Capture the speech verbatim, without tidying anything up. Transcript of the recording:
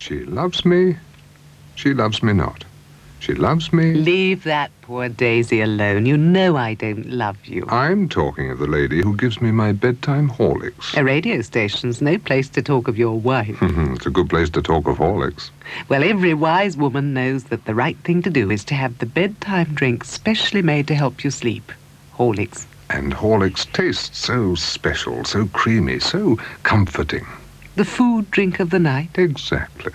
She loves me. She loves me not. She loves me. Leave that poor Daisy alone. You know I don't love you. I'm talking of the lady who gives me my bedtime Horlicks. A radio station's no place to talk of your wife. It's a good place to talk of Horlicks. Well, every wise woman knows that the right thing to do is to have the bedtime drink specially made to help you sleep. Horlicks. And Horlicks tastes so special, so creamy, so comforting. The food drink of the night. Exactly.